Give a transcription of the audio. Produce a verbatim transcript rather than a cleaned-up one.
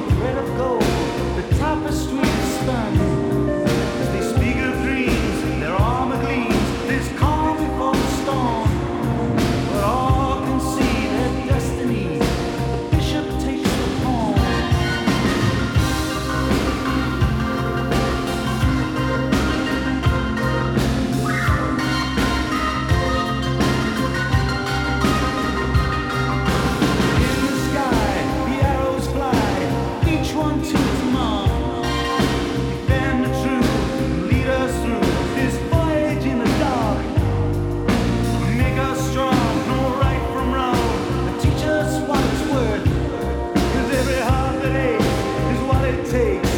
thread of gold, the tapestry is spun. As they speak of dreams, their armor gleams, there's calm before the storm. But all can see their destiny, the bishop takes the pawn. In the sky, the arrows fly, each one to its mark. Defend the truth, lead us through this voyage in the dark. Make us strong, know right from wrong, and teach us what it's worth. 'Cause every heart that aches is what it takes